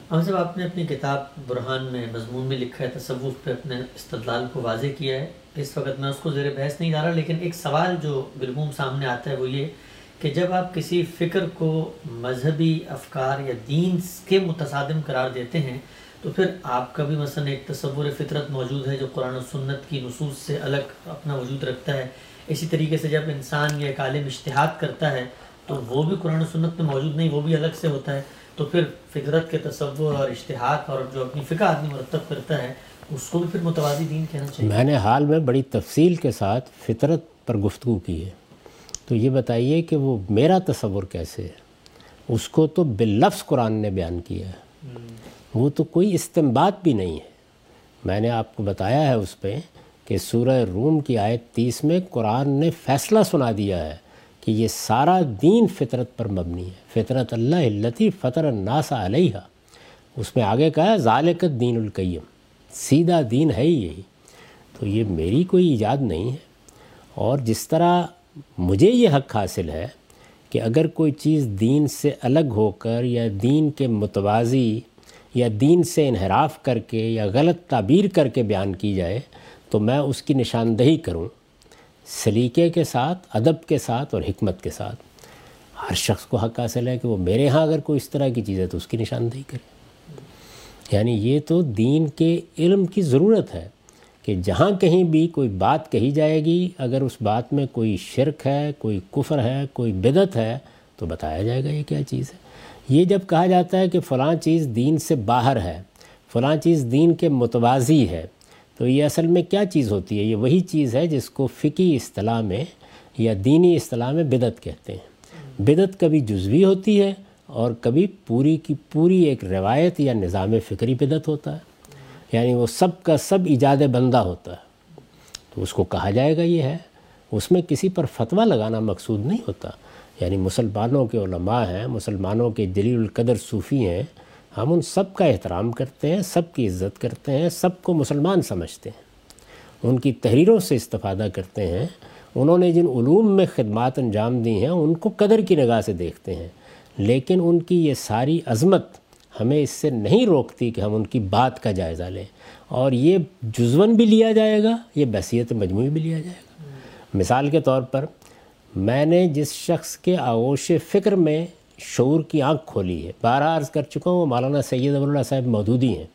ہم صاحب آپ نے اپنی کتاب برہان میں مضمون میں لکھا ہے، تصوف پہ اپنے استدلال کو واضح کیا ہے. اس وقت میں اس کو زیر بحث نہیں ڈالا، لیکن ایک سوال جو بالعموم سامنے آتا ہے وہ یہ کہ جب آپ کسی فکر کو مذہبی افکار یا دین کے متصادم قرار دیتے ہیں تو پھر آپ کا بھی مثلا ایک تصور فطرت موجود ہے جو قرآن و سنت کی نصوص سے الگ اپنا وجود رکھتا ہے. اسی طریقے سے جب انسان یا ایک عالم اجتہاد کرتا ہے تو وہ بھی قرآن و سنت میں موجود نہیں، وہ بھی الگ سے ہوتا ہے. تو پھر فطرت کے تصور اور اجتہاد اور جو اپنی فقہ آدمی مرتب کرتا ہے اس کو بھی پھر متوازی دین کہنا چاہیے. میں نے حال میں بڑی تفصیل کے ساتھ فطرت پر گفتگو کی ہے، تو یہ بتائیے کہ وہ میرا تصور کیسے ہے؟ اس کو تو باللفظ قرآن نے بیان کیا ہے، وہ تو کوئی استنباط بھی نہیں ہے. میں نے آپ کو بتایا ہے اس پہ کہ سورہ روم کی آیت 30 میں قرآن نے فیصلہ سنا دیا ہے کہ یہ سارا دین فطرت پر مبنی ہے. فطرت اللہ التی فطر الناس علیہا، اس میں آگے کہا ہے ذالک الدین القیم، سیدھا دین ہے ہی یہی. تو یہ میری کوئی ایجاد نہیں ہے. اور جس طرح مجھے یہ حق حاصل ہے کہ اگر کوئی چیز دین سے الگ ہو کر یا دین کے متوازی یا دین سے انحراف کر کے یا غلط تعبیر کر کے بیان کی جائے تو میں اس کی نشاندہی کروں سلیقے کے ساتھ، ادب کے ساتھ اور حکمت کے ساتھ. ہر شخص کو حق حاصل ہے کہ وہ میرے ہاں اگر کوئی اس طرح کی چیز ہے تو اس کی نشاندہی کرے. یعنی یہ تو دین کے علم کی ضرورت ہے کہ جہاں کہیں بھی کوئی بات کہی جائے گی، اگر اس بات میں کوئی شرک ہے، کوئی کفر ہے، کوئی بدعت ہے تو بتایا جائے گا یہ کیا چیز ہے. یہ جب کہا جاتا ہے کہ فلاں چیز دین سے باہر ہے، فلاں چیز دین کے متوازی ہے، تو یہ اصل میں کیا چیز ہوتی ہے؟ یہ وہی چیز ہے جس کو فقہی اصطلاح میں یا دینی اصطلاح میں بدعت کہتے ہیں. بدعت کبھی جزوی ہوتی ہے اور کبھی پوری کی پوری ایک روایت یا نظام فکری بدعت ہوتا ہے، یعنی وہ سب کا سب ایجاد بندہ ہوتا ہے. تو اس کو کہا جائے گا یہ ہے. اس میں کسی پر فتویٰ لگانا مقصود نہیں ہوتا. یعنی مسلمانوں کے علماء ہیں، مسلمانوں کے جلیل القدر صوفی ہیں، ہم ان سب کا احترام کرتے ہیں، سب کی عزت کرتے ہیں، سب کو مسلمان سمجھتے ہیں، ان کی تحریروں سے استفادہ کرتے ہیں. انہوں نے جن علوم میں خدمات انجام دی ہیں ان کو قدر کی نگاہ سے دیکھتے ہیں، لیکن ان کی یہ ساری عظمت ہمیں اس سے نہیں روکتی کہ ہم ان کی بات کا جائزہ لیں. اور یہ جزون بھی لیا جائے گا، یہ بحثیت مجموعی بھی لیا جائے گا. مثال کے طور پر میں نے جس شخص کے آغوش فکر میں شعور کی آنکھ کھولی ہے، بارہا عرض کر چکا ہوں، وہ مولانا سید ابو اللہ صاحب مودودی ہیں.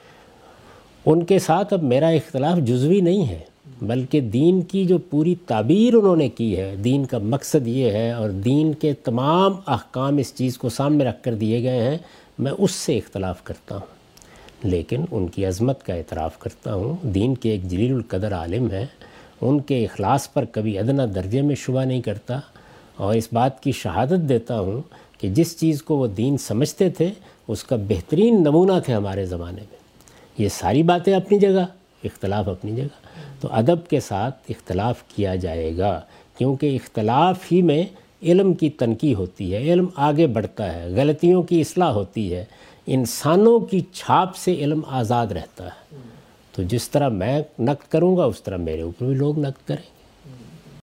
ان کے ساتھ اب میرا اختلاف جزوی نہیں ہے، بلکہ دین کی جو پوری تعبیر انہوں نے کی ہے، دین کا مقصد یہ ہے اور دین کے تمام احکام اس چیز کو سامنے رکھ کر دیے گئے ہیں، میں اس سے اختلاف کرتا ہوں. لیکن ان کی عظمت کا اعتراف کرتا ہوں. دین کے ایک جلیل القدر عالم ہیں، ان کے اخلاص پر کبھی ادنیٰ درجے میں شبہ نہیں کرتا، اور اس بات کی شہادت دیتا ہوں کہ جس چیز کو وہ دین سمجھتے تھے اس کا بہترین نمونہ تھے ہمارے زمانے میں. یہ ساری باتیں اپنی جگہ، اختلاف اپنی جگہ. تو ادب کے ساتھ اختلاف کیا جائے گا، کیونکہ اختلاف ہی میں علم کی تنقیح ہوتی ہے، علم آگے بڑھتا ہے، غلطیوں کی اصلاح ہوتی ہے، انسانوں کی چھاپ سے علم آزاد رہتا ہے. تو جس طرح میں نقد کروں گا اس طرح میرے اوپر بھی لوگ نقد کریں.